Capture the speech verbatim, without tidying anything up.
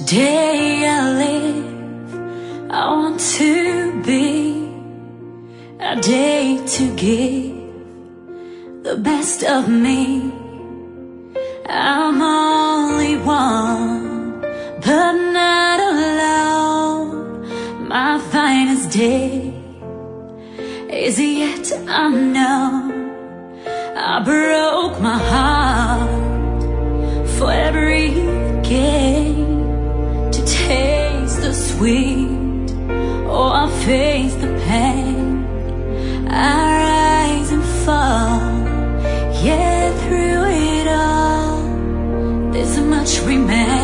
day I live, I want to be a day to give the best of me. I'm only one, but not alone. My finest day is yet unknown. I broke my heart for every gain, to taste the sweet, or I face the pain. I rise and fall, yet through it all there's much remains.